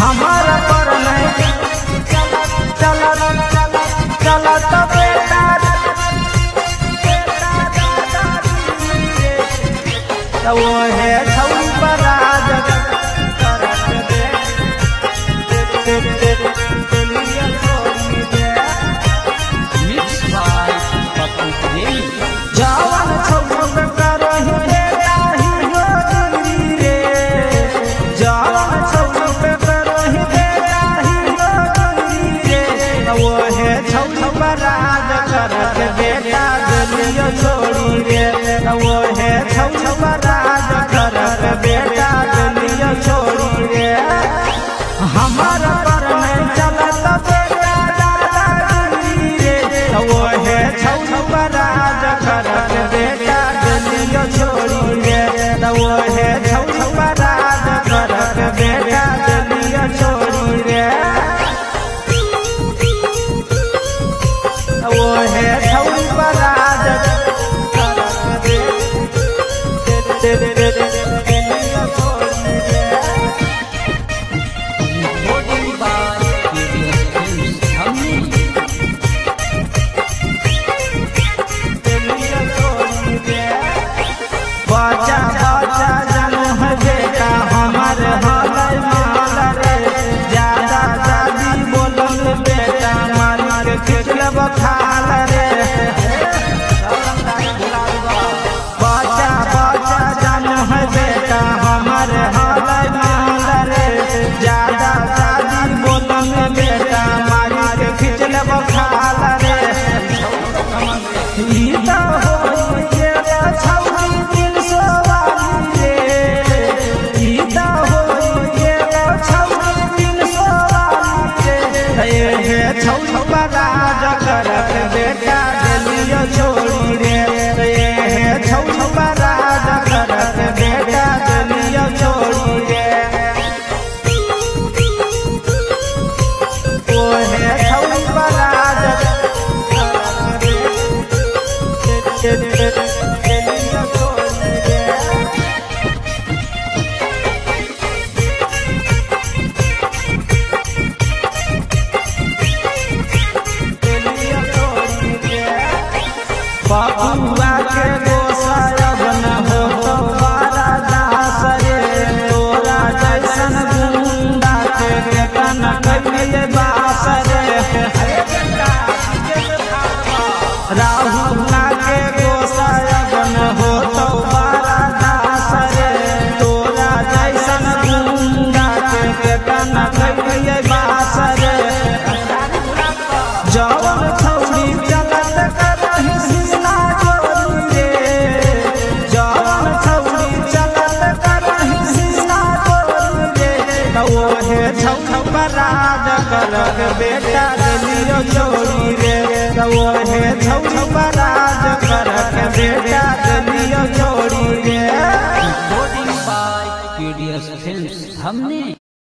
हमारा पर नहीं चला तो बेटा तो वो है छौरी पर राज जवान छौरी पे करही बेटा ही हो दूरी रे जवान छौरी पे करही बेटा ही हो दूरी रे वो है छौरी पर राज करत बेटा गलियो छोड़ी रे वो है छौरी पर राज करत बेटा गलियो छोड़ी रे हमारा पर नहीं चलत बेटा दादागिरी रे वो है छौरी पर राज करत बेटा गलियो छोड़ी रे वो है छौरी पर राज करत बेटा गलियो छोड़ी रे वो है छौरी पर राज करत गलियो छोड़ी रे बच्चा बच्चा जन्म है बेटा हमार हलय माल रे ज्यादा दादी बोलल बेटा मालिक खिचलब खाल रे बच्चा बच्चा जन्म है बेटा हमार हलय माल रे ज्यादा दादी बोलल बेटा मालिक खिचलब खाल रे ई तो होई गेला छौरी दिल सोवाली रे ई तो होई गेला छौरी दिल सोवाली रे हे छौरी पर राज करत बेटा गलियो छोड़ी रे हे छौरी पर राज करत बेटा गलियो छोड़ी रे ओ हे छौरी पर राज गलियो छोड़ी रे बबुआ के गोसायब न हो तो बारा दास रे तोरा जैसन गुंडा के केतन कइले बास रे राहुला के गोसायब न हो तो बारा दास रे तोरा जैसन गुंडा के केतन कइले बास रे जवन छौरी चलत करही सीना जोड़ी रे जवन छौरी चलत करही सीना जोड़ी रे वो है छौरी पर राज करत बेटा गलियो छोड़ी रे वो है छौरी पर राज करत बेटा गलियो छोड़ी रे। रिकॉर्डिंग बाय केडीएस फिल्म्स हमने